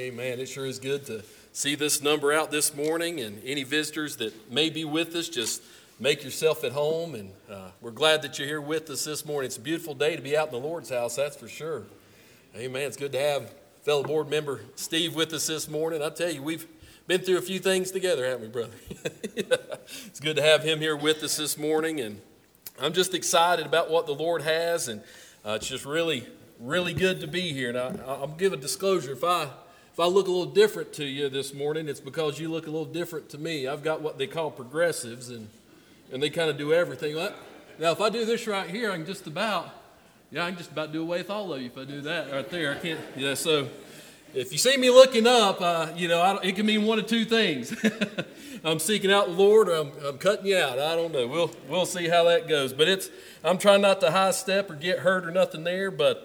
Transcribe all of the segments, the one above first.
Amen. It sure is good to see this number out this morning, and any visitors that may be with us, just make yourself at home, and we're glad that you're here with us this morning. It's a beautiful day to be out in the Lord's house, that's for sure. Amen. It's good to have fellow board member Steve with us this morning. I tell you, we've been through a few things together, haven't we, brother? It's good to have him here with us this morning, and I'm just excited about what the Lord has, and it's just really good to be here. And I'll give a disclosure. If I look a little different to you this morning, it's because you look a little different to me. I've got what they call progressives, and they kind of do everything. Now, if I do this right here, I can just about do away with all of you if I do that right there. I can't. Yeah. So if you see me looking up, it can mean one of two things. I'm seeking out the Lord, or I'm cutting you out. I don't know. We'll see how that goes. But I'm trying not to high step or get hurt or nothing there. But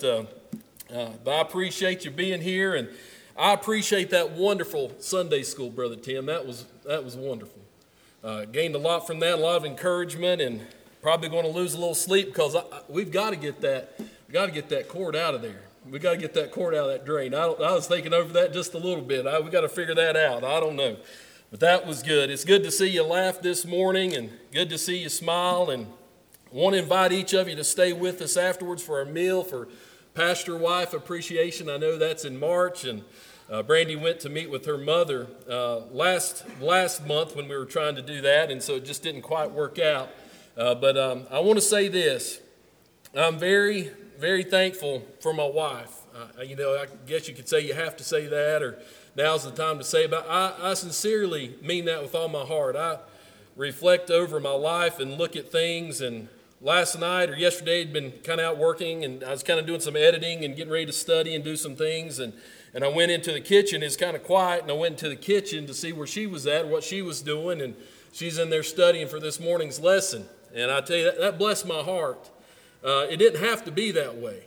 I appreciate you being here, and I appreciate that wonderful Sunday school, Brother Tim. That was wonderful. Gained a lot from that, a lot of encouragement, and probably going to lose a little sleep because we've got to get that cord out of there. We got to get that cord out of that drain. I was thinking over that just a little bit. We got to figure that out. I don't know. But that was good. It's good to see you laugh this morning, and good to see you smile. And I want to invite each of you to stay with us afterwards for our meal for Pastor Wife Appreciation. I know that's in March, and Brandy went to meet with her mother last month when we were trying to do that, and so it just didn't quite work out. But I want to say this. I'm very, very thankful for my wife. I guess you could say you have to say that, or now's the time to say it, but I sincerely mean that with all my heart. I reflect over my life and look at things, and last night or yesterday I'd been kind of out working, and I was kind of doing some editing and getting ready to study and do some things, and I went into the kitchen. It's kind of quiet, and I went into the kitchen to see where she was at, what she was doing, and she's in there studying for this morning's lesson. And I tell you, that blessed my heart. It didn't have to be that way.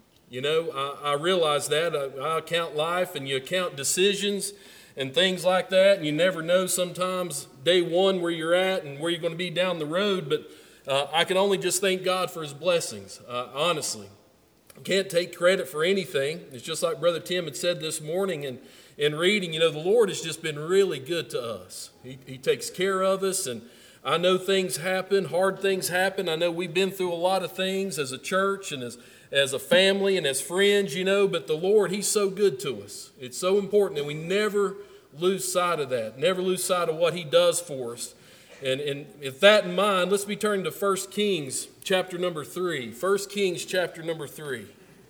I realize that. I account life, and you account decisions and things like that, and you never know sometimes day one where you're at and where you're going to be down the road, but I can only just thank God for his blessings, honestly. I can't take credit for anything. It's just like Brother Tim had said this morning in reading, the Lord has just been really good to us. He takes care of us, and I know things happen, hard things happen. I know we've been through a lot of things as a church and as a family and as friends, but the Lord, he's so good to us. It's so important that we never lose sight of that, never lose sight of what he does for us. And with that in mind, let's be turning to 1 Kings chapter number 3. 1 Kings chapter number 3.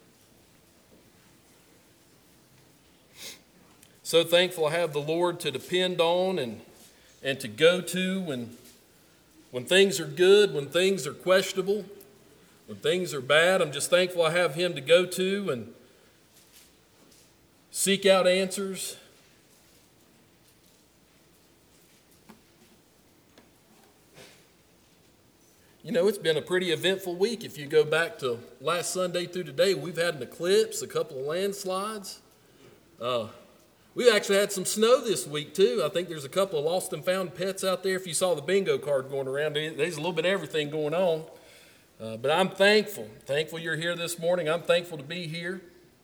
So thankful I have the Lord to depend on and to go to when things are good, when things are questionable, when things are bad. I'm just thankful I have him to go to and seek out answers. It's been a pretty eventful week. If you go back to last Sunday through today, we've had an eclipse, a couple of landslides. We actually had some snow this week, too. I think there's a couple of lost and found pets out there. If you saw the bingo card going around, there's a little bit of everything going on. But I'm thankful. Thankful you're here this morning. I'm thankful to be here.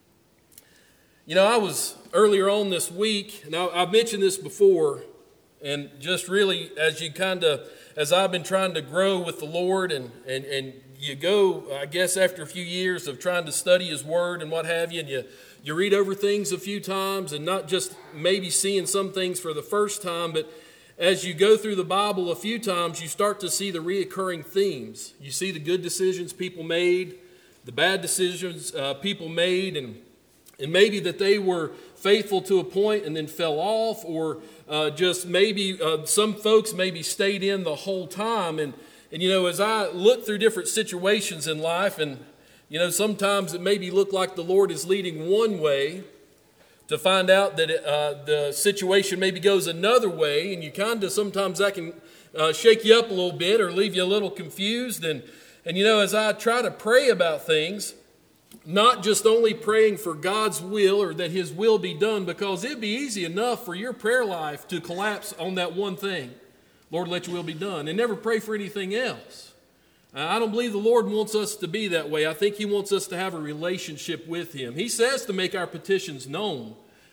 I was earlier on this week, and I've mentioned this before, and just really as I've been trying to grow with the Lord, and you go, I guess, after a few years of trying to study his word and what have you, and you read over things a few times, and not just maybe seeing some things for the first time, but as you go through the Bible a few times, you start to see the reoccurring themes. You see the good decisions people made, the bad decisions people made, and maybe that they were faithful to a point and then fell off, or just maybe some folks maybe stayed in the whole time. And as I look through different situations in life, and sometimes it maybe look like the Lord is leading one way, to find out that the situation maybe goes another way, and you sometimes that can shake you up a little bit or leave you a little confused. And as I try to pray about things, not just only praying for God's will or that his will be done, because it'd be easy enough for your prayer life to collapse on that one thing. Lord, let your will be done, and never pray for anything else. I don't believe the Lord wants us to be that way. I think he wants us to have a relationship with him. He says to make our petitions known.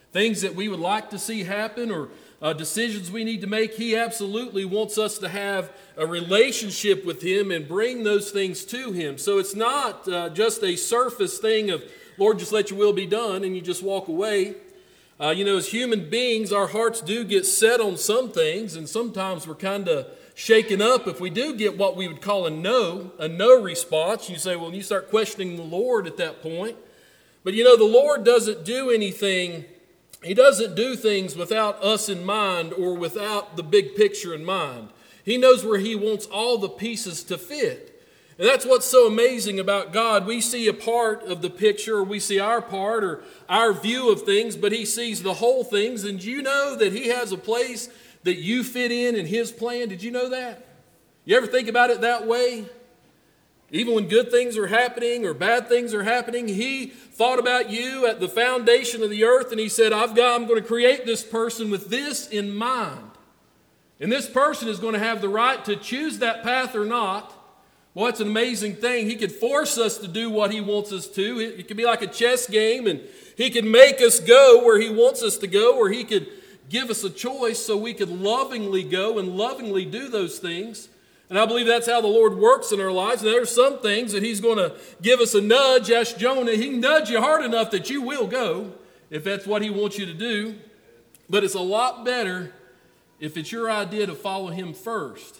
things that we would like to see happen or decisions we need to make. He absolutely wants us to have a relationship with Him and bring those things to Him. So it's not just a surface thing of, Lord, just let your will be done, and you just walk away. As human beings, our hearts do get set on some things, and sometimes we're kind of shaken up if we do get what we would call a no response. You say, well, you start questioning the Lord at that point. But the Lord doesn't do anything. He doesn't do things without us in mind or without the big picture in mind. He knows where He wants all the pieces to fit. And that's what's so amazing about God. We see a part of the picture, or we see our part or our view of things, but He sees the whole things. And you know that He has a place that you fit in His plan. Did you know that? You ever think about it that way? Even when good things are happening or bad things are happening, He thought about you at the foundation of the earth, and He said, I'm going to create this person with this in mind. And this person is going to have the right to choose that path or not. Well, it's an amazing thing. He could force us to do what He wants us to. It could be like a chess game, and He could make us go where He wants us to go, or He could give us a choice so we could lovingly go and lovingly do those things. And I believe that's how the Lord works in our lives. And there are some things that He's going to give us a nudge. Ask Jonah. He can nudge you hard enough that you will go if that's what He wants you to do. But it's a lot better if it's your idea to follow Him first.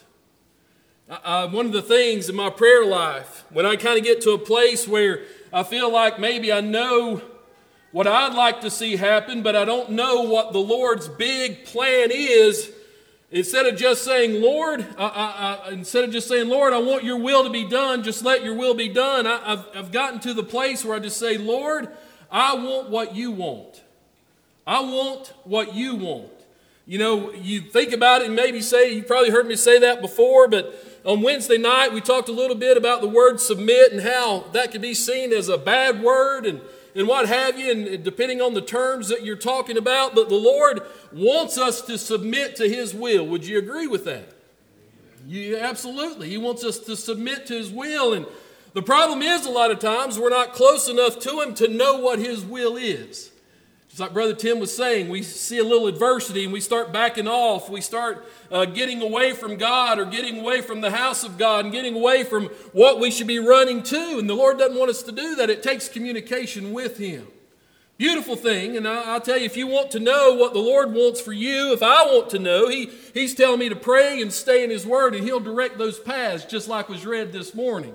One of the things in my prayer life, when I kind of get to a place where I feel like maybe I know what I'd like to see happen, but I don't know what the Lord's big plan is, instead of just saying, Lord, I want your will to be done, just let your will be done. I've gotten to the place where I just say, Lord, I want what you want. I want what you want. You think about it and maybe say, you probably heard me say that before, but on Wednesday night we talked a little bit about the word submit and how that could be seen as a bad word and what have you, and depending on the terms that you're talking about. But the Lord wants us to submit to His will. Would you agree with that? Absolutely. He wants us to submit to His will. And the problem is a lot of times we're not close enough to Him to know what His will is. Just like Brother Tim was saying, we see a little adversity and we start backing off. We start getting away from God or getting away from the house of God and getting away from what we should be running to. And the Lord doesn't want us to do that. It takes communication with Him. Beautiful thing. And I'll tell you, if you want to know what the Lord wants for you, if I want to know, He's telling me to pray and stay in His Word, and He'll direct those paths just like was read this morning.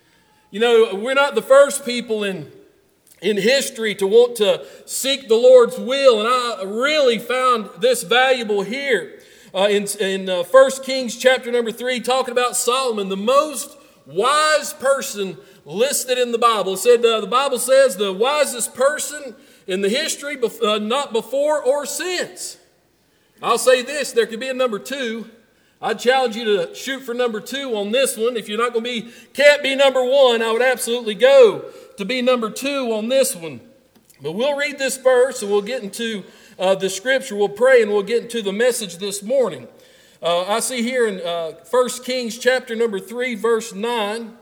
We're not the first people in history to want to seek the Lord's will. And I really found this valuable here in 1 Kings chapter number 3, talking about Solomon, the most wise person listed in the Bible. It said, the Bible says the wisest person in the history, not before or since. I'll say this, there could be a number 2. I'd challenge you to shoot for number 2 on this one. If you're not going to can't be number 1, I would absolutely go to be number 2 on this one. But we'll read this verse and we'll get into the scripture. We'll pray and we'll get into the message this morning. I see here in 1 Kings chapter number 3, verse 9,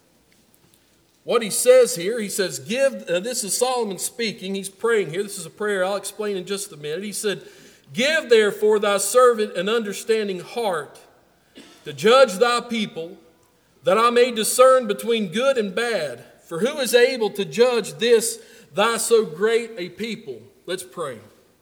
what he says here. He says, this is Solomon speaking. He's praying here. This is a prayer I'll explain in just a minute. He said, give therefore thy servant an understanding heart to judge thy people, that I may discern between good and bad. For who is able to judge this, thy so great a people? Let's pray.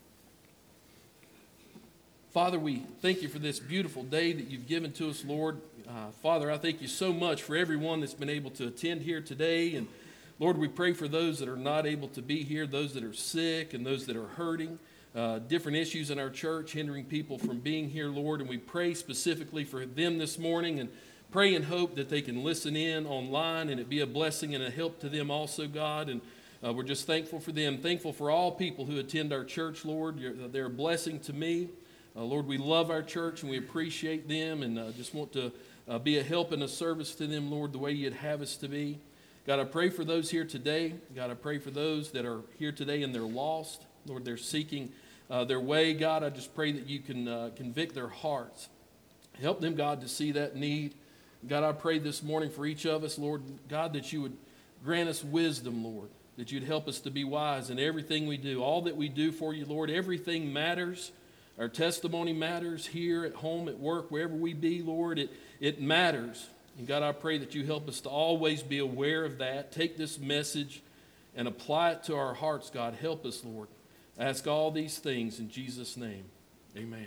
Father, we thank you for this beautiful day that you've given to us, Lord. Father, I thank you so much for everyone that's been able to attend here today. And Lord, we pray for those that are not able to be here, those that are sick and those that are hurting. Different issues in our church hindering people from being here, Lord. And we pray specifically for them this morning and pray and hope that they can listen in online and it be a blessing and a help to them also, God. And we're just thankful for them. Thankful for all people who attend our church, Lord. They're a blessing to me. Lord, we love our church and we appreciate them and just want to be a help and a service to them, Lord, the way you'd have us to be. God, I pray for those here today. God, I pray for those that are here today and they're lost. Lord, they're seeking their way. God, I just pray that you can convict their hearts. Help them, God, to see that need. God, I pray this morning for each of us, Lord, God, that you would grant us wisdom, Lord, that you'd help us to be wise in everything we do. All that we do for you, Lord, everything matters. Our testimony matters here, at home, at work, wherever we be, Lord. It matters. And God, I pray that you help us to always be aware of that. Take this message and apply it to our hearts, God. Help us, Lord. I ask all these things in Jesus' name. Amen.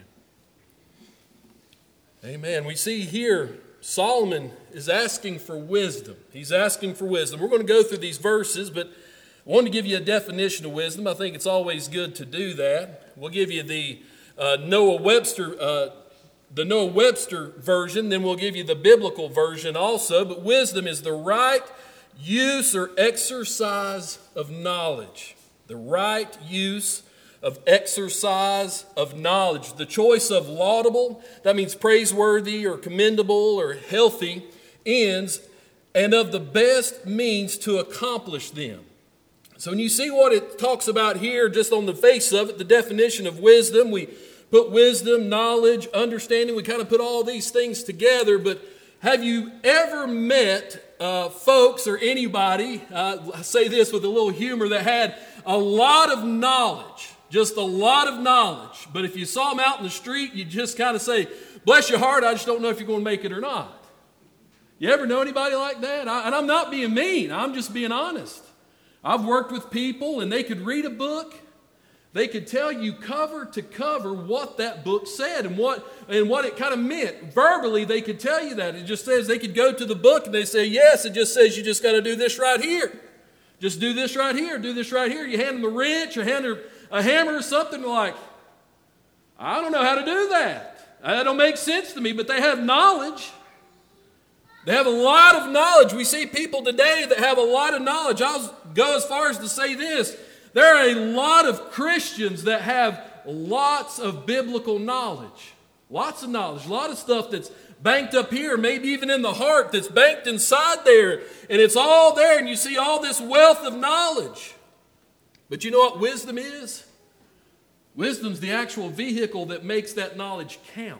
Amen. We see here Solomon is asking for wisdom. He's asking for wisdom. We're going to go through these verses, but I want to give you a definition of wisdom. I think it's always good to do that. We'll give you the Noah Webster version, then we'll give you the biblical version also. But wisdom is the right use or exercise of knowledge. The right use of exercise of knowledge. The choice of laudable, that means praiseworthy or commendable or healthy ends, and of the best means to accomplish them. So when you see what it talks about here, just on the face of it, the definition of wisdom, we put wisdom, knowledge, understanding, we kind of put all these things together. But have you ever met folks or anybody, I say this with a little humor, that had a lot of knowledge, just a lot of knowledge, but if you saw them out in the street, you just kind of say, bless your heart, I just don't know if you're going to make it or not. You ever know anybody like that? And I'm not being mean, I'm just being honest. I've worked with people and they could read a book. They could tell you cover to cover what that book said and what it kind of meant. Verbally, they could tell you that. It just says they could go to the book and they say, yes, it just says you just got to do this right here. Just do this right here, do this right here. You hand them a wrench or hand them a hammer or something, like, I don't know how to do that. That don't make sense to me, but they have knowledge. They have a lot of knowledge. We see people today that have a lot of knowledge. I'll go as far as to say this. There are a lot of Christians that have lots of biblical knowledge. Lots of knowledge. A lot of stuff that's banked up here, maybe even in the heart, that's banked inside there. And it's all there, and you see all this wealth of knowledge. But you know what wisdom is? Wisdom's the actual vehicle that makes that knowledge count.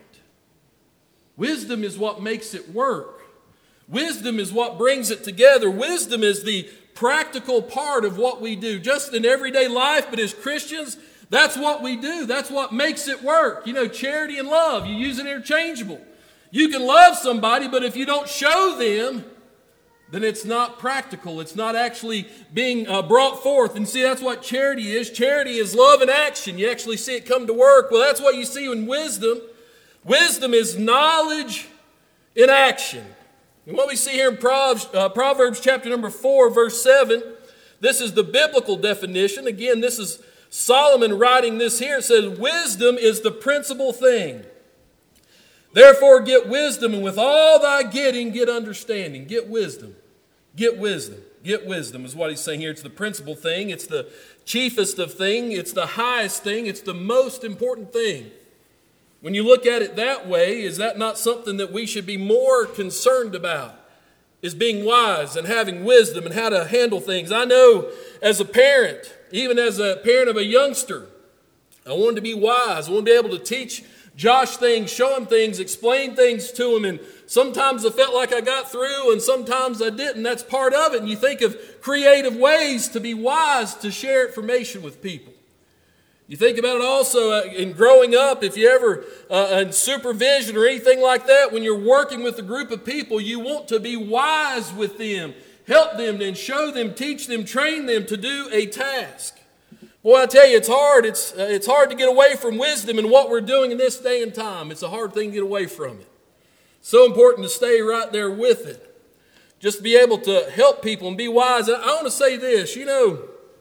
Wisdom is what makes it work. Wisdom is what brings it together. Wisdom is the practical part of what we do, just in everyday life, but as Christians, that's what we do. That's what makes it work. You know, charity and love, you use it interchangeable. You can love somebody, but if you don't show them, then it's not practical. It's not actually being brought forth. And see, that's what charity is. Charity is love in action. You actually see it come to work. Well, that's what you see in wisdom. Wisdom is knowledge in action. And what we see here in Proverbs chapter number 4, verse 7, this is the biblical definition. Again, this is Solomon writing this here. It says, wisdom is the principal thing. Therefore get wisdom, and with all thy getting, get understanding. Get wisdom. Get wisdom. Get wisdom is what he's saying here. It's the principal thing. It's the chiefest of things. It's the highest thing. It's the most important thing. When you look at it that way, is that not something that we should be more concerned about? Is being wise and having wisdom and how to handle things. I know as a parent, even as a parent of a youngster, I wanted to be wise. I wanted to be able to teach Josh things, show him things, explain things to him. And sometimes I felt like I got through and sometimes I didn't. That's part of it. And you think of creative ways to be wise to share information with people. You think about it also in growing up, if you ever in supervision or anything like that, when you're working with a group of people, you want to be wise with them, help them and show them, teach them, train them to do a task. Boy, I tell you, it's hard. It's hard to get away from wisdom and what we're doing in this day and time. It's a hard thing to get away from it. So important to stay right there with it. Just be able to help people and be wise. I want to say this, you know,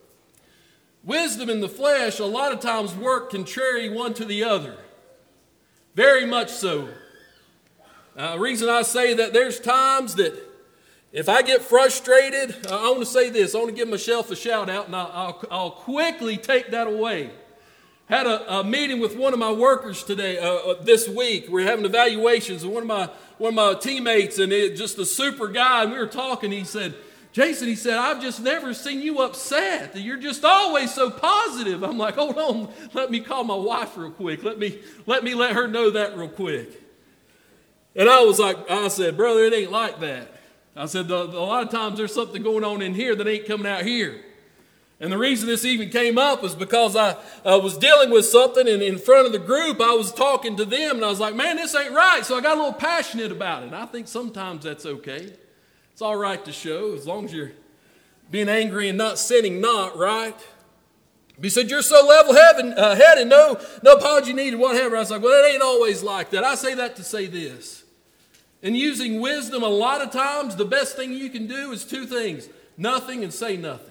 wisdom in the flesh a lot of times work contrary one to the other. Very much so. The reason I say that, there's times that if I get frustrated, I want to say this. I want to give myself a shout out, and I'll quickly take that away. Had a meeting with one of my workers today, this week. We're having evaluations, and one of my teammates, and just a super guy, and we were talking. He said, Jason, he said, I've just never seen you upset. You're just always so positive. I'm like, hold on, let me call my wife real quick. Let me let her know that real quick. And I said, brother, it ain't like that. I said, a lot of times there's something going on in here that ain't coming out here. And the reason this even came up was because I was dealing with something, and in front of the group, I was talking to them, and I was like, man, this ain't right. So I got a little passionate about it. And I think sometimes that's okay. It's all right to show, as long as you're being angry and not sinning not, right? He said, you're so level-headed, no apology needed, whatever. I was like, well, it ain't always like that. I say that to say this. In using wisdom, a lot of times, the best thing you can do is two things: nothing and say nothing.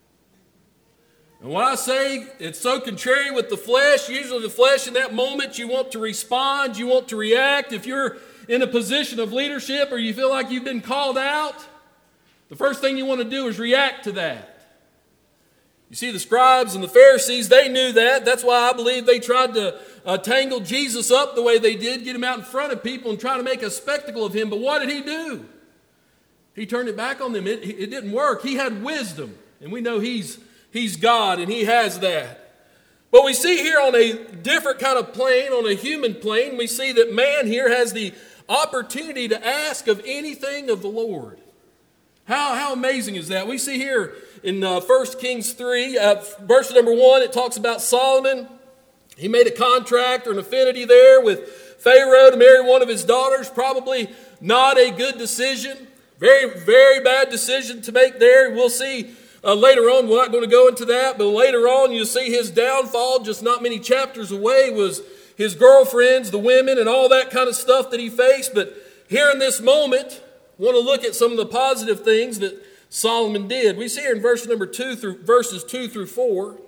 And when I say it's so contrary with the flesh, usually the flesh in that moment, you want to respond, you want to react. If you're in a position of leadership or you feel like you've been called out, the first thing you want to do is react to that. You see, the scribes and the Pharisees, they knew that. That's why I believe they tried to tangle Jesus up the way they did, get him out in front of people and try to make a spectacle of him. But what did he do? He turned it back on them. It didn't work. He had wisdom, and we know he's God, and he has that. But we see here on a different kind of plane, on a human plane, we see that man here has the opportunity to ask of anything of the Lord. How amazing is that? We see here in 1 Kings 3, verse number 1, it talks about Solomon. He made a contract or an affinity there with Pharaoh to marry one of his daughters. Probably not a good decision. Very, very bad decision to make there. We'll see later on, we're not going to go into that, but later on you'll see his downfall, just not many chapters away, was his girlfriends, the women, and all that kind of stuff that he faced. But here in this moment, I want to look at some of the positive things that Solomon did. We see here in verses 2 through 4, it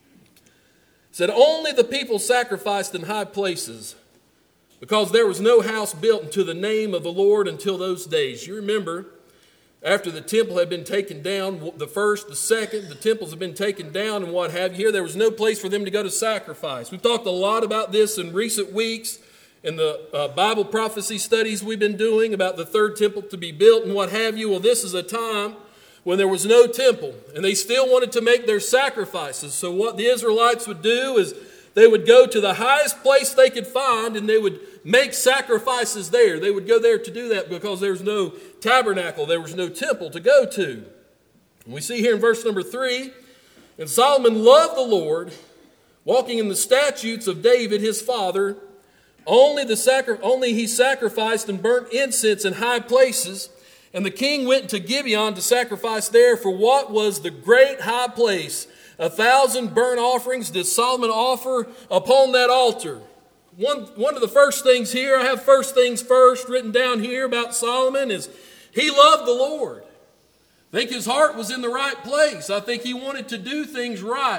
said, only the people sacrificed in high places, because there was no house built unto the name of the Lord until those days. You remember, after the temple had been taken down, the first, the second, the temples have been taken down and what have you. Here there was no place for them to go to sacrifice. We've talked a lot about this in recent weeks in the Bible prophecy studies we've been doing about the third temple to be built and what have you. Well, this is a time when there was no temple, and they still wanted to make their sacrifices. So what the Israelites would do is they would go to the highest place they could find, and they would make sacrifices there. They would go there to do that because there was no tabernacle, there was no temple to go to. And we see here in verse number 3, and Solomon loved the Lord, walking in the statutes of David his father. Only he sacrificed and burnt incense in high places. And the king went to Gibeon to sacrifice there, for what was the great high place? 1,000 burnt offerings did Solomon offer upon that altar. One of the first things here, I have first things first written down here about Solomon, is he loved the Lord. I think his heart was in the right place. I think he wanted to do things right.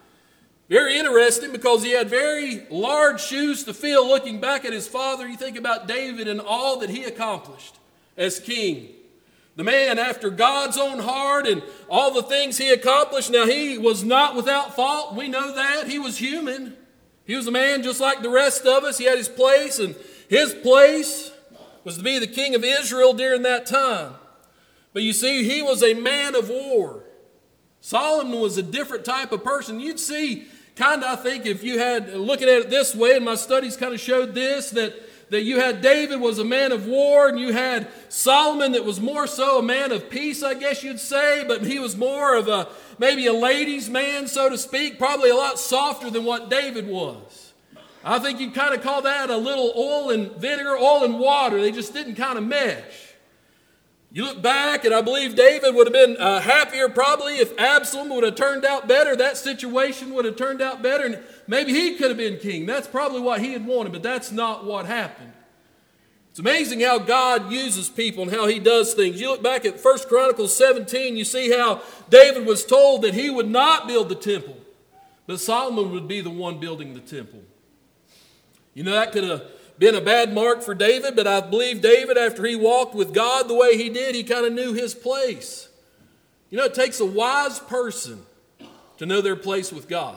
Very interesting, because he had very large shoes to fill looking back at his father. You think about David and all that he accomplished as king. The man after God's own heart and all the things he accomplished. Now, he was not without fault. We know that. He was human. He was a man just like the rest of us. He had his place, and his place was to be the king of Israel during that time. But you see, he was a man of war. Solomon was a different type of person. You'd see, kind of, I think, if you had, looking at it this way, and my studies kind of showed this, that you had David was a man of war, and you had Solomon that was more so a man of peace, I guess you'd say, but he was more of maybe a ladies' man, so to speak, probably a lot softer than what David was. I think you'd kind of call that a little oil and vinegar, oil and water. They just didn't kind of mesh. You look back, and I believe David would have been happier probably if Absalom would have turned out better. That situation would have turned out better, and maybe he could have been king. That's probably what he had wanted, but that's not what happened. It's amazing how God uses people and how he does things. You look back at 1 Chronicles 17, you see how David was told that he would not build the temple, but Solomon would be the one building the temple. You know, that could have been a bad mark for David, but I believe David, after he walked with God the way he did, he kind of knew his place. You know, it takes a wise person to know their place with God.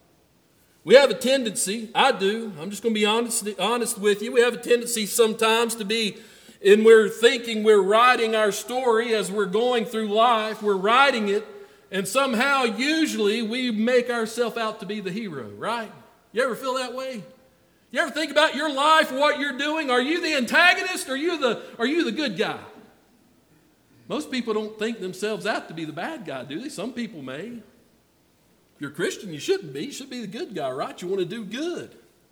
We have a tendency, I do, I'm just going to be honest with you, we have a tendency sometimes to be, and we're thinking we're writing our story as we're going through life, we're writing it, and somehow, usually, we make ourselves out to be the hero, right? You ever feel that way? You ever think about your life, what you're doing? Are you the antagonist or are you the good guy? Most people don't think themselves out to be the bad guy, do they? Some people may. you're a Christian, you shouldn't be. You should be the good guy, right? You want to do good.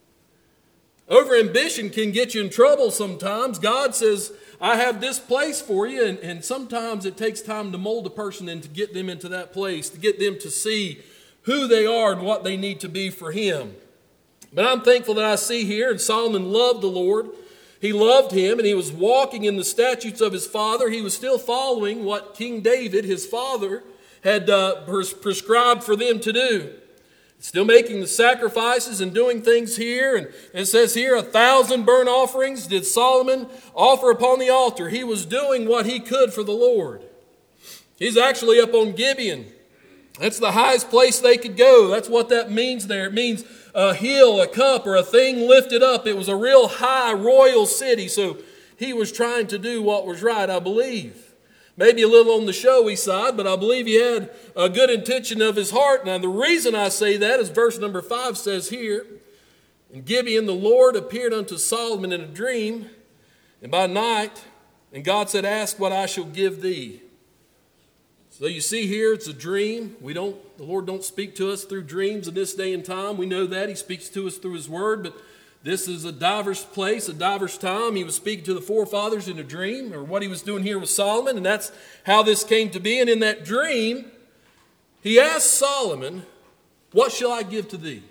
Overambition can get you in trouble sometimes. God says, I have this place for you, and sometimes it takes time to mold a person and to get them into that place, to get them to see who they are and what they need to be for Him. But I'm thankful that I see here, and Solomon loved the Lord. He loved Him, and he was walking in the statutes of his father. He was still following what King David, his father, had prescribed for them to do. Still making the sacrifices and doing things here. And it says here, 1,000 burnt offerings did Solomon offer upon the altar. He was doing what he could for the Lord. He's actually up on Gibeon. That's the highest place they could go. That's what that means there. It means a hill, a cup, or a thing lifted up. It was a real high royal city. So he was trying to do what was right, I believe. Maybe a little on the showy side, but I believe he had a good intention of his heart. Now, the reason I say that is verse number 5 says here, in Gibeon the Lord appeared unto Solomon in a dream, and by night, and God said, ask what I shall give thee. So you see here, it's a dream. The Lord don't speak to us through dreams in this day and time. We know that. He speaks to us through His Word, but this is a diverse place, a diverse time. He was speaking to the forefathers in a dream, or what he was doing here with Solomon, and that's how this came to be. And in that dream, he asked Solomon, what shall I give to thee?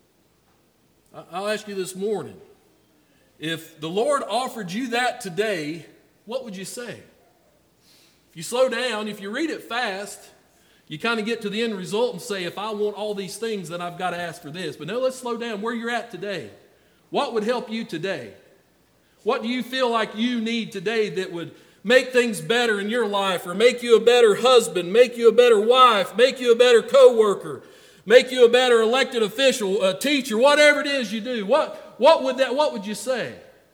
I'll ask you this morning, if the Lord offered you that today, what would you say? If you slow down, if you read it fast, you kind of get to the end result and say, if I want all these things, then I've got to ask for this. But no, let's slow down where you're at today. What would help you today? What do you feel like you need today that would make things better in your life, or make you a better husband, make you a better wife, make you a better co-worker, make you a better elected official, a teacher, whatever it is you do? What would you say?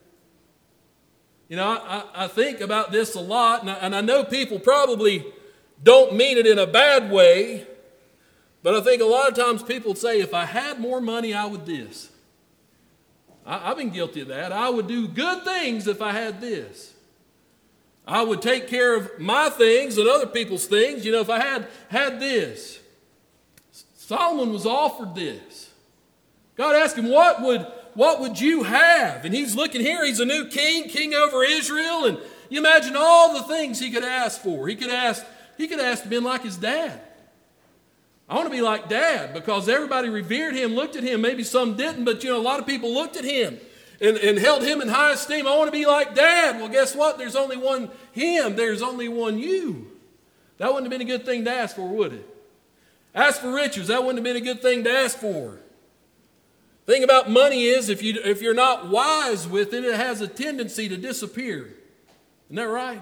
You know, I think about this a lot, and I know people probably don't mean it in a bad way, but I think a lot of times people say, if I had more money, I would this. I've been guilty of that. I would do good things if I had this. I would take care of my things and other people's things, if I had this. Solomon was offered this. God asked him, what would you have? And he's looking here, he's a new king over Israel, and you imagine all the things he could ask for. He could ask to be like his dad. I want to be like Dad, because everybody revered him, looked at him. Maybe some didn't, but a lot of people looked at him and held him in high esteem. I want to be like Dad. Well, guess what? There's only one him. There's only one you. That wouldn't have been a good thing to ask for, would it? Ask for riches. That wouldn't have been a good thing to ask for. The thing about money is, if you're not wise with it, it has a tendency to disappear. Isn't that right?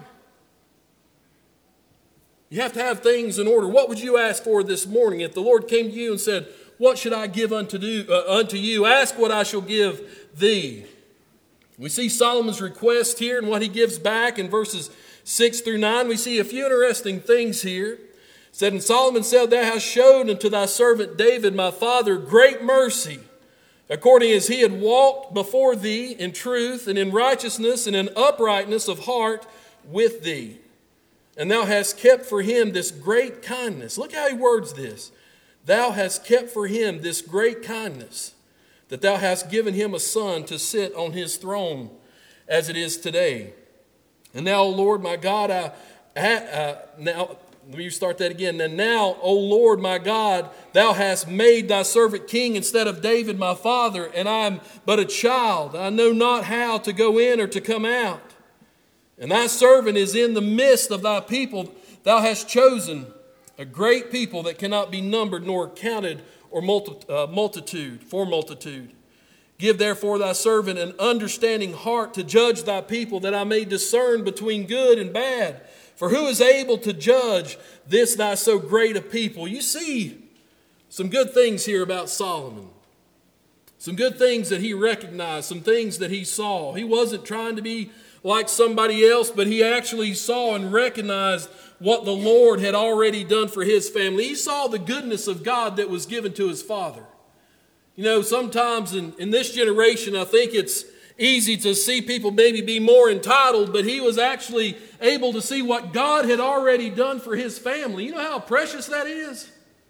You have to have things in order. What would you ask for this morning? If the Lord came to you and said, what should I give unto you? Ask what I shall give thee. We see Solomon's request here and what he gives back in verses 6 through 9. We see a few interesting things here. It said, and Solomon said, thou hast showed unto thy servant David, my father, great mercy, according as he had walked before thee in truth and in righteousness and in uprightness of heart with thee. And thou hast kept for him this great kindness. Look how he words this. Thou hast kept for him this great kindness, that thou hast given him a son to sit on his throne as it is today. And now, O Lord, my God, now, let me start that again. And now, O Lord, my God, thou hast made thy servant king instead of David, my father, and I am but a child. I know not how to go in or to come out. And thy servant is in the midst of thy people. Thou hast chosen a great people that cannot be numbered nor counted or multitude. Give therefore thy servant an understanding heart to judge thy people, that I may discern between good and bad. For who is able to judge this thy so great a people? You see some good things here about Solomon. Some good things that he recognized, some things that he saw. He wasn't trying to be like somebody else, but he actually saw and recognized what the Lord had already done for his family. He saw the goodness of God that was given to his father. Sometimes in this generation, I think it's easy to see people maybe be more entitled, but he was actually able to see what God had already done for his family. You know how precious that is?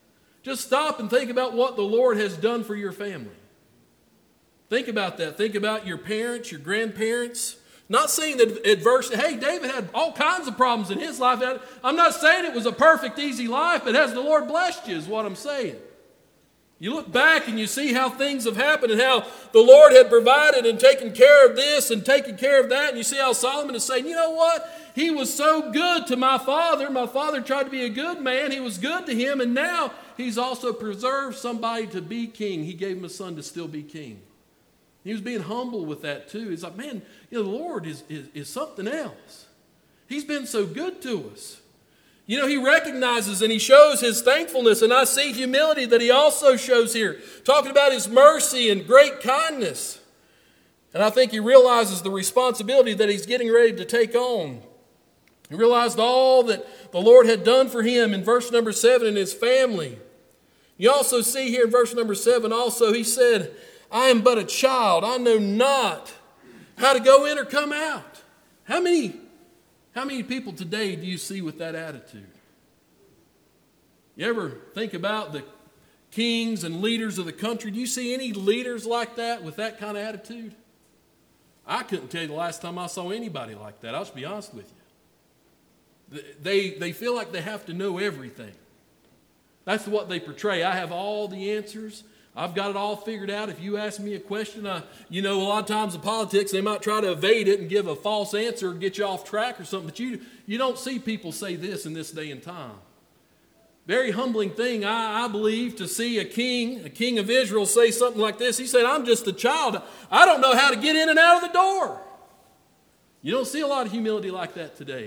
Just stop and think about what the Lord has done for your family. Think about that. Think about your parents, your grandparents. Not saying that adversity, hey, David had all kinds of problems in his life. I'm not saying it was a perfect, easy life, but has the Lord blessed you is what I'm saying. You look back and you see how things have happened and how the Lord had provided and taken care of this and taken care of that. And you see how Solomon is saying, you know what? He was so good to my father. My father tried to be a good man. He was good to him. And now he's also preserved somebody to be king. He gave him a son to still be king. He was being humble with that too. He's like, man, the Lord is something else. He's been so good to us. He recognizes and he shows his thankfulness, and I see humility that he also shows here, talking about his mercy and great kindness. And I think he realizes the responsibility that he's getting ready to take on. He realized all that the Lord had done for him in verse number 7 and his family. You also see here in verse number 7 also, he said, I am but a child. I know not how to go in or come out. How many people today do you see with that attitude? You ever think about the kings and leaders of the country? Do you see any leaders like that with that kind of attitude? I couldn't tell you the last time I saw anybody like that. I'll just be honest with you. They feel like they have to know everything. That's what they portray. I have all the answers. I've got it all figured out. If you ask me a question, a lot of times in politics, they might try to evade it and give a false answer or get you off track or something. But you don't see people say this in this day and time. Very humbling thing, I believe, to see a king of Israel say something like this. He said, I'm just a child. I don't know how to get in and out of the door. You don't see a lot of humility like that today.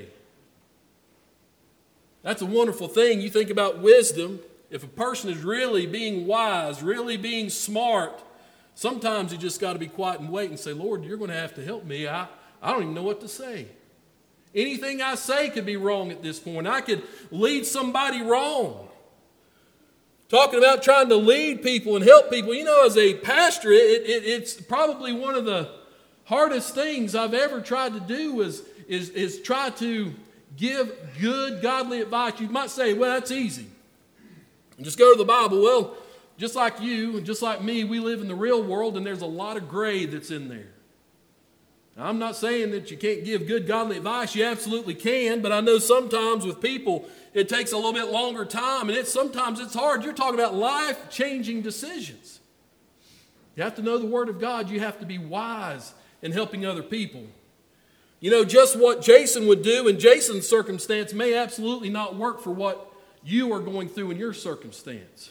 That's a wonderful thing. You think about wisdom. If a person is really being wise, really being smart, sometimes you just got to be quiet and wait and say, Lord, you're going to have to help me. I don't even know what to say. Anything I say could be wrong at this point. I could lead somebody wrong. Talking about trying to lead people and help people. As a pastor, it's probably one of the hardest things I've ever tried to do is try to give good, godly advice. You might say, well, that's easy. Just go to the Bible. Well, just like you and just like me, we live in the real world, and there's a lot of gray that's in there. Now, I'm not saying that you can't give good godly advice. You absolutely can, but I know sometimes with people, it takes a little bit longer time, and sometimes it's hard. You're talking about life-changing decisions. You have to know the Word of God. You have to be wise in helping other people. Just what Jason would do in Jason's circumstance may absolutely not work for what you are going through in your circumstance.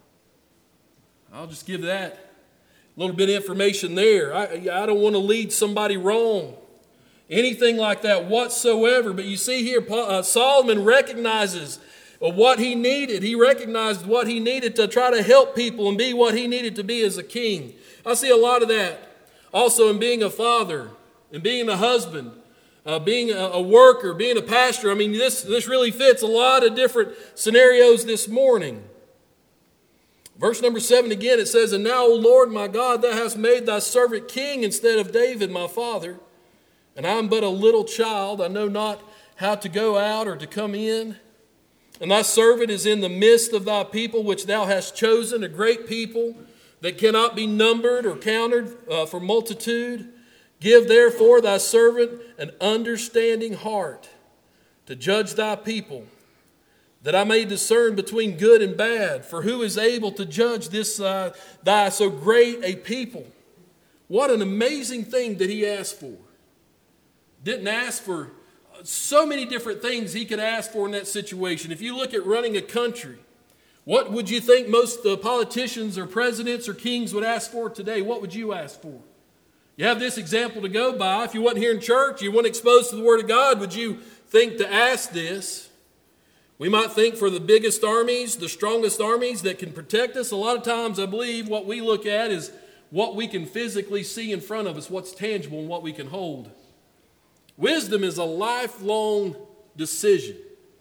I'll just give that a little bit of information there. I don't want to lead somebody wrong. Anything like that whatsoever. But you see here, Solomon recognizes what he needed. He recognized what he needed to try to help people and be what he needed to be as a king. I see a lot of that also in being a father and being a husband. Being a worker, being a pastor. This really fits a lot of different scenarios this morning. Verse number 7 again, it says, And now, O Lord my God, thou hast made thy servant king instead of David my father. And I am but a little child. I know not how to go out or to come in. And thy servant is in the midst of thy people, which thou hast chosen, a great people that cannot be numbered or counted for multitude. Give therefore thy servant an understanding heart to judge thy people, that I may discern between good and bad. For who is able to judge this thy so great a people? What an amazing thing that he asked for. Didn't ask for so many different things he could ask for in that situation. If you look at running a country, what would you think most politicians or presidents or kings would ask for today? What would you ask for? You have this example to go by. If you weren't here in church, you weren't exposed to the Word of God, would you think to ask this? We might think for the biggest armies, the strongest armies that can protect us. A lot of times I believe what we look at is what we can physically see in front of us, what's tangible and what we can hold. Wisdom is a lifelong decision.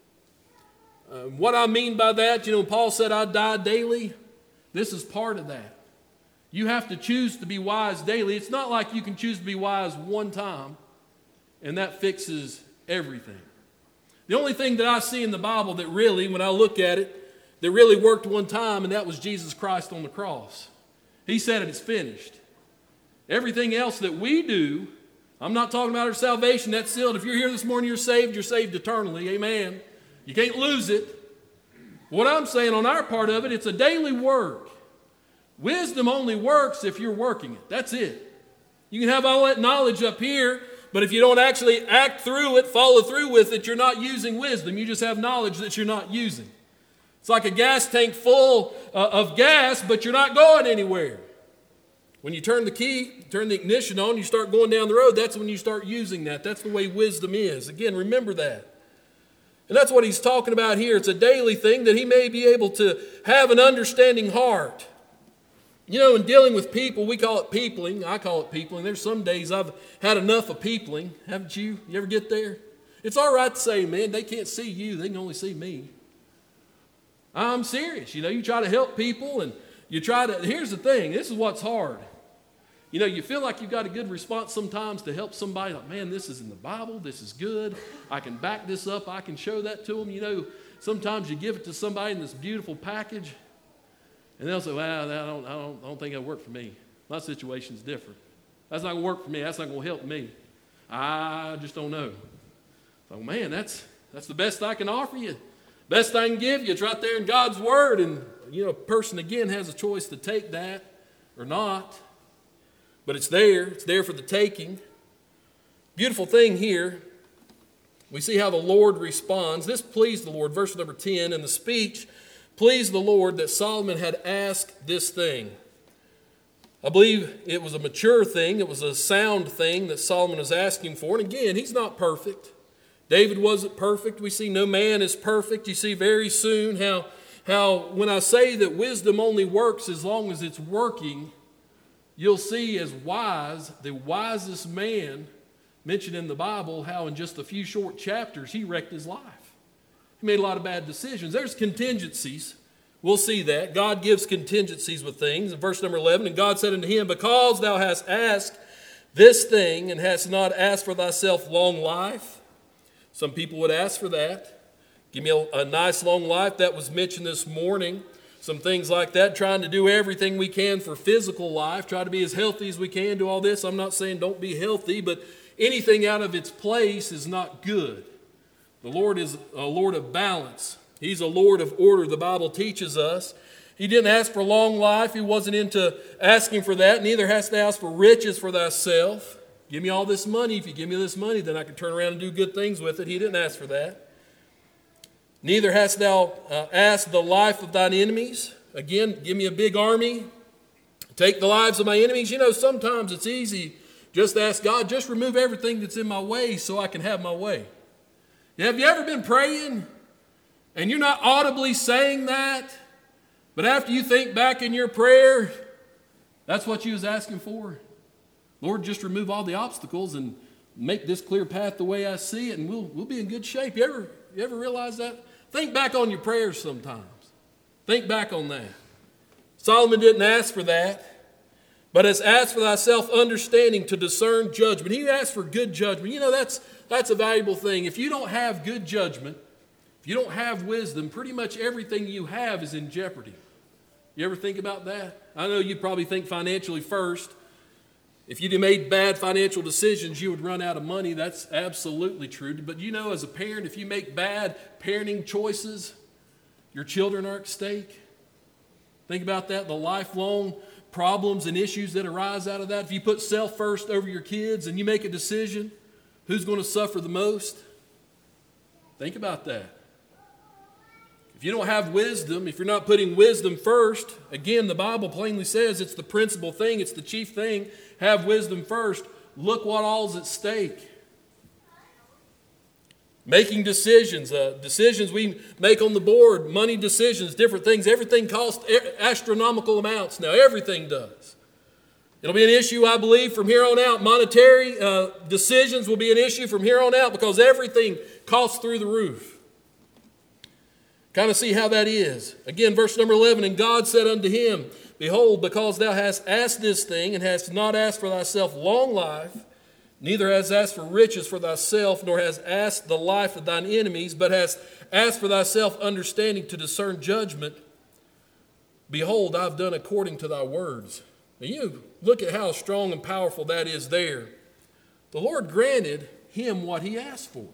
What I mean by that, Paul said, I die daily. This is part of that. You have to choose to be wise daily. It's not like you can choose to be wise one time and that fixes everything. The only thing that I see in the Bible that really, when I look at it, that really worked one time, and that was Jesus Christ on the cross. He said it, it's finished. Everything else that we do, I'm not talking about our salvation, that's sealed. If you're here this morning, you're saved eternally, amen. You can't lose it. What I'm saying on our part of it, it's a daily work. Wisdom only works if you're working it. That's it. You can have all that knowledge up here, but if you don't actually act through it, follow through with it, you're not using wisdom. You just have knowledge that you're not using. It's like a gas tank full of gas, but you're not going anywhere. When you turn the key, turn the ignition on, you start going down the road, that's when you start using that. That's the way wisdom is. Again, remember that. And that's what he's talking about here. It's a daily thing that he may be able to have an understanding heart. You know, in dealing with people, we call it peopling. I call it peopling. There's some days I've had enough of peopling. Haven't you? You ever get there? It's all right to say, man, they can't see you. They can only see me. I'm serious. You know, you try to help people and you try to, here's the thing. This is what's hard. You know, you feel like you've got a good response sometimes to help somebody. Like, man, this is in the Bible. This is good. I can back this up. I can show that to them. You know, sometimes you give it to somebody in this beautiful package, and they'll say, well, I don't think that'll work for me. My situation's different. That's not going to work for me. That's not going to help me. I just don't know. So, man, that's the best I can offer you. Best I can give you. It's right there in God's Word. And, you know, a person, again, has a choice to take that or not. But it's there. It's there for the taking. Beautiful thing here. We see how the Lord responds. This pleased the Lord. Verse number 10. And the speech pleased the Lord that Solomon had asked this thing. I believe it was a mature thing. It was a sound thing that Solomon was asking for. And again, he's not perfect. David wasn't perfect. We see no man is perfect. You see very soon how when I say that wisdom only works as long as it's working, you'll see as wise, the wisest man mentioned in the Bible, how in just a few short chapters he wrecked his life. He made a lot of bad decisions. There's contingencies. We'll see that. God gives contingencies with things. In verse number 11, and God said unto him, because thou hast asked this thing and hast not asked for thyself long life. Some people would ask for that. Give me a nice long life. That was mentioned this morning. Some things like that, trying to do everything we can for physical life, try to be as healthy as we can, do all this. I'm not saying don't be healthy, but anything out of its place is not good. The Lord is a Lord of balance. He's a Lord of order, the Bible teaches us. He didn't ask for long life. He wasn't into asking for that. Neither hast thou asked for riches for thyself. Give me all this money. If you give me this money, then I can turn around and do good things with it. He didn't ask for that. Neither hast thou asked the life of thine enemies. Again, give me a big army. Take the lives of my enemies. You know, sometimes it's easy just to ask God, just remove everything that's in my way so I can have my way. Have you ever been praying and you're not audibly saying that, but after you think back in your prayer, that's what you was asking for? Lord, just remove all the obstacles and make this clear path the way I see it, and we'll be in good shape. You ever realize that? Think back on your prayers sometimes. Think back on that. Solomon didn't ask for that, but has asked for thyself understanding to discern judgment. He asked for good judgment. You know, that's a valuable thing. If you don't have good judgment, if you don't have wisdom, pretty much everything you have is in jeopardy. You ever think about that? I know you probably think financially first. If you made bad financial decisions, you would run out of money. That's absolutely true. But you know, as a parent, if you make bad parenting choices, your children are at stake. Think about that, the lifelong problems and issues that arise out of that. If you put self first over your kids and you make a decision, who's going to suffer the most? Think about that. If you don't have wisdom, if you're not putting wisdom first, again, the Bible plainly says it's the principal thing, it's the chief thing. Have wisdom first. Look what all's at stake. Making decisions, decisions we make on the board, money decisions, different things. Everything costs astronomical amounts now. Everything does. It'll be an issue, I believe, from here on out. Monetary decisions will be an issue from here on out because everything costs through the roof. Kind of see how that is. Again, verse number 11, and God said unto him, behold, because thou hast asked this thing, and hast not asked for thyself long life, neither hast asked for riches for thyself, nor hast asked the life of thine enemies, but hast asked for thyself understanding to discern judgment. Behold, I have done according to thy words. Now you look at how strong and powerful that is there. The Lord granted him what he asked for.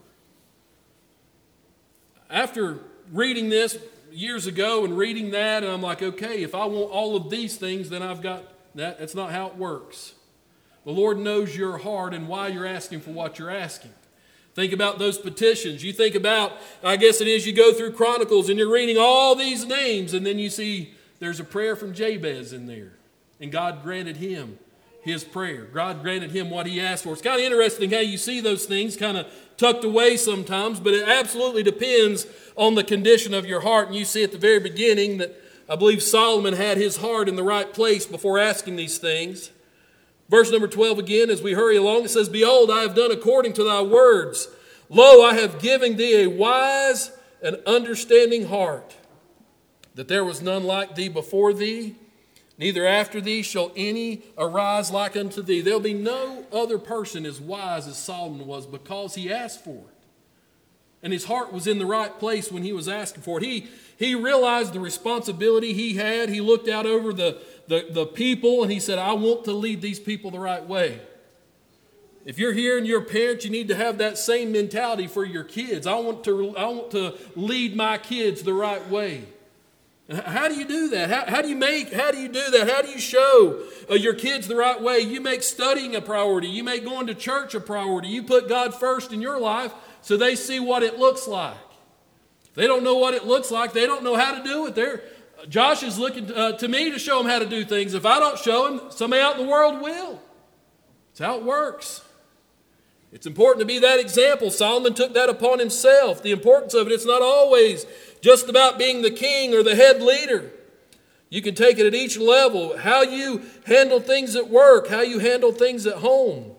After reading this years ago and reading that, and I'm like, okay, if I want all of these things, then I've got that. That's not how it works. The Lord knows your heart and why you're asking for what you're asking. Think about those petitions. You think about, I guess it is, you go through Chronicles and you're reading all these names, and then you see there's a prayer from Jabez in there. And God granted him his prayer. God granted him what he asked for. It's kind of interesting how you see those things kind of tucked away sometimes, but it absolutely depends on the condition of your heart. And you see at the very beginning that I believe Solomon had his heart in the right place before asking these things. Verse number 12 again, as we hurry along, it says, Behold, I have done according to thy words. Lo, I have given thee a wise and understanding heart, that there was none like thee before thee, neither after thee shall any arise like unto thee. There'll be no other person as wise as Solomon was, because he asked for it. And his heart was in the right place when he was asking for it. He realized the responsibility he had. He looked out over the people and he said, I want to lead these people the right way. If you're here and you're a parent, you need to have that same mentality for your kids. I want to lead my kids the right way. How do you do that? How do you do that? How do you show your kids the right way? You make studying a priority. You make going to church a priority. You put God first in your life so they see what it looks like. If they don't know what it looks like, they don't know how to do it. Josh is looking to me to show them how to do things. If I don't show him, somebody out in the world will. That's how it works. It's important to be that example. Solomon took that upon himself. The importance of it, it's not always just about being the king or the head leader. You can take it at each level. How you handle things at work, how you handle things at home.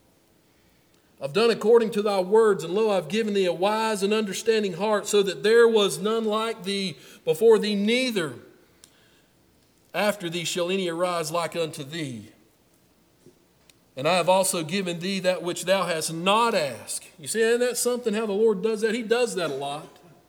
I've done according to thy words, and lo, I've given thee a wise and understanding heart, so that there was none like thee before thee, neither after thee shall any arise like unto thee. And I have also given thee that which thou hast not asked. You see, and that's something how the Lord does that. He does that a lot.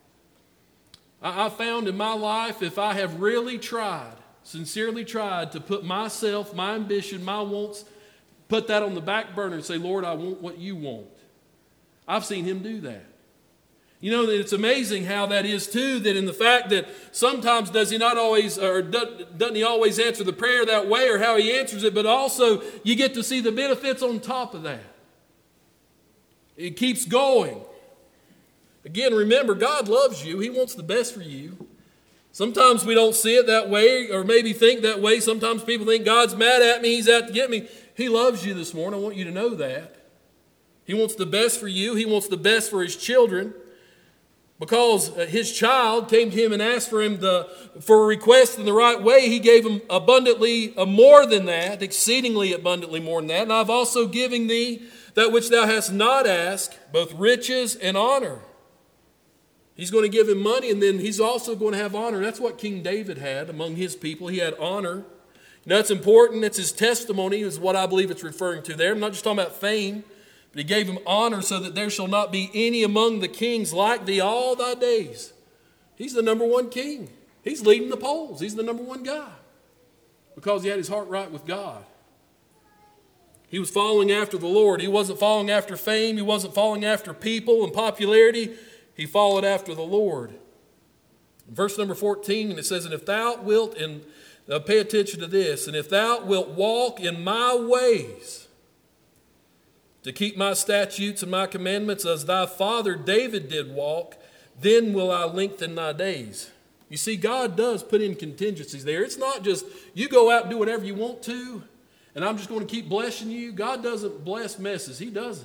I found in my life, if I have really tried, sincerely tried to put myself, my ambition, my wants, put that on the back burner and say, Lord, I want what you want. I've seen him do that. You know, it's amazing how that is too, that in the fact that sometimes doesn't he always answer the prayer that way, or how he answers it, but also you get to see the benefits on top of that. It keeps going. Again, remember, God loves you. He wants the best for you. Sometimes we don't see it that way, or maybe think that way. Sometimes people think God's mad at me. He's out to get me. He loves you this morning. I want you to know that. He wants the best for you. He wants the best for his children. Because his child came to him and asked for him for a request in the right way, he gave him abundantly more than that, exceedingly abundantly more than that. And I've also given thee that which thou hast not asked, both riches and honor. He's going to give him money, and then he's also going to have honor. That's what King David had among his people. He had honor. You know, that's important. It's his testimony is what I believe it's referring to there. I'm not just talking about fame. But he gave him honor, so that there shall not be any among the kings like thee all thy days. He's the number one king. He's leading the polls. He's the number one guy. Because he had his heart right with God. He was following after the Lord. He wasn't following after fame. He wasn't following after people and popularity. He followed after the Lord. Verse number 14, and it says, And if thou wilt, and pay attention to this, and if thou wilt walk in my ways, to keep my statutes and my commandments as thy father David did walk, then will I lengthen thy days. You see, God does put in contingencies there. It's not just you go out and do whatever you want to, and I'm just going to keep blessing you. God doesn't bless messes. He doesn't.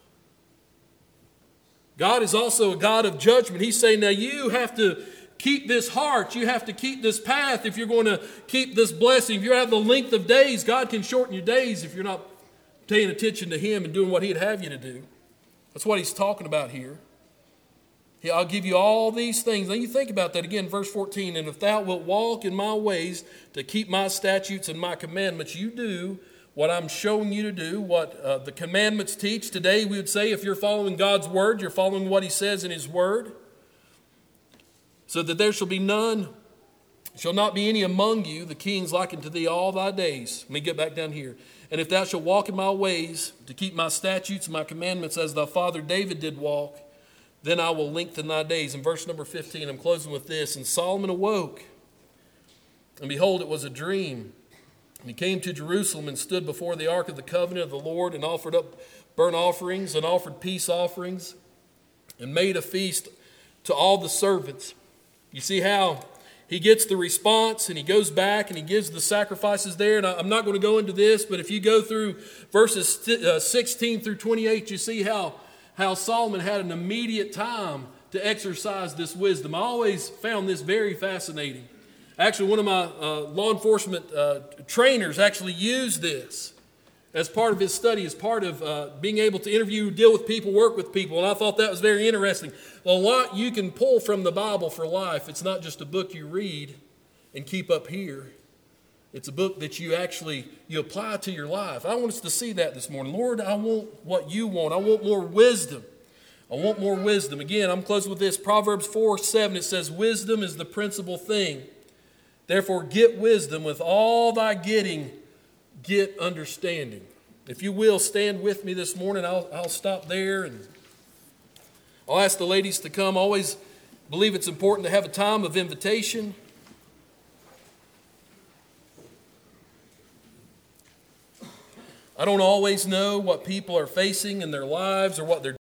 God is also a God of judgment. He's saying, now you have to keep this heart. You have to keep this path if you're going to keep this blessing. If you have the length of days, God can shorten your days if you're not paying attention to him and doing what he'd have you to do. That's what he's talking about here. I'll give you all these things. Now you think about that again, verse 14. And if thou wilt walk in my ways to keep my statutes and my commandments, you do what I'm showing you to do, what the commandments teach. Today we would say if you're following God's word, you're following what he says in his word. So that there shall not be any among you, the kings like unto thee all thy days. Let me get back down here. And if thou shalt walk in my ways, to keep my statutes and my commandments as thy father David did walk, then I will lengthen thy days. In verse number 15, I'm closing with this. And Solomon awoke, and behold, it was a dream. And he came to Jerusalem and stood before the ark of the covenant of the Lord and offered up burnt offerings and offered peace offerings and made a feast to all the servants. You see how he gets the response and he goes back and he gives the sacrifices there. And I'm not going to go into this, but if you go through verses 16 through 28, you see how Solomon had an immediate time to exercise this wisdom. I always found this very fascinating. Actually, one of my law enforcement trainers actually used this as part of his study, as part of being able to interview, deal with people, work with people. And I thought that was very interesting. A lot you can pull from the Bible for life. It's not just a book you read and keep up here. It's a book that you apply to your life. I want us to see that this morning. Lord, I want what you want. I want more wisdom. I want more wisdom. Again, I'm closing with this. Proverbs 4:7, it says, wisdom is the principal thing. Therefore, get wisdom. With all thy getting, get understanding. If you will, stand with me this morning. I'll stop there and I'll ask the ladies to come. I always believe it's important to have a time of invitation. I don't always know what people are facing in their lives or what they're